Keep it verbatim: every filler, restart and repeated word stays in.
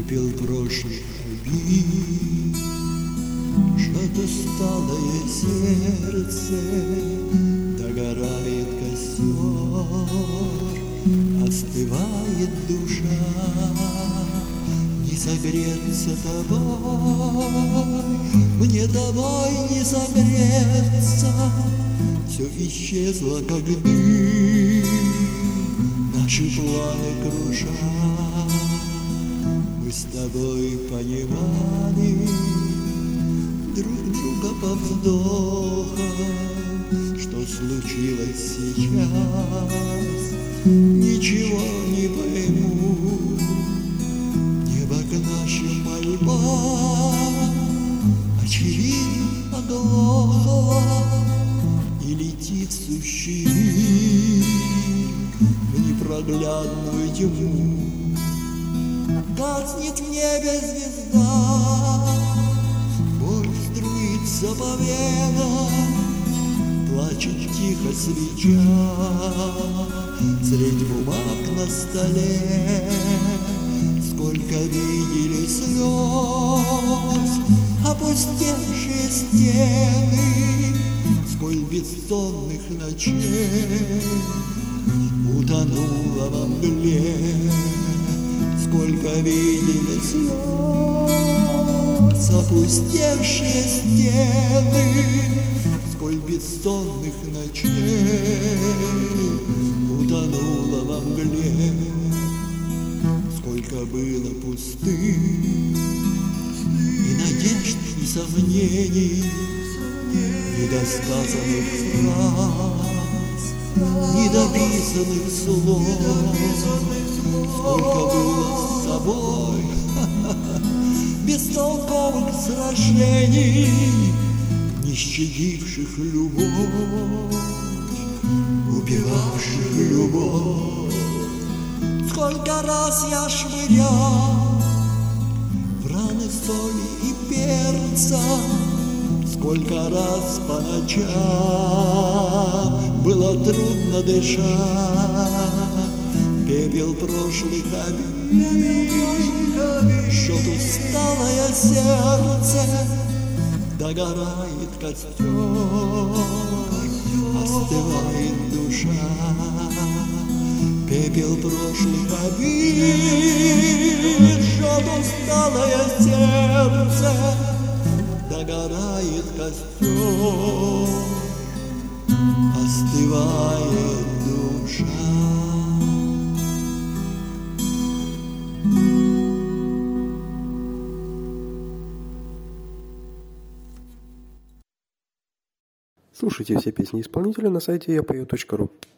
Пепел прошлых обид, что-то сталое сердце, догорает костер, остывает душа. Не согреться тобой, мне тобой не согреться. Все исчезло, как дым, наши планы кружат. Мы с тобой понимали друг друга по вздохам. Что случилось сейчас, ничего не пойму. Небо к нашим мольбам очевидно оглохло и летит сущий в непроглядную тьму. Гаснет в небе звезда, боль струится по венам, плачет тихо свеча средь бумаг на столе. Сколько видели слез, опустевшие стены, сколь бессонных ночей утонула во мгле. Сколько видели слез, опустевшие стены, сколь бессонных ночей утонула во мгле. Сколько было пустых и надежд, и сомнений, недосказанных фраз, недописанных слов. Сколько было с собой бестолковых сражений, не щадивших любовь, убивавших любовь. Сколько раз я швырял в раны соли и перца, сколько раз по ночам было трудно дышать. Пепел прошлых обид, жжет усталое сердце, догорает костер, остывает душа. Пепел прошлых обид, жжет усталое сердце, догорает костер, остывает душа. Слушайте все песни исполнителя на сайте я пою точка ру.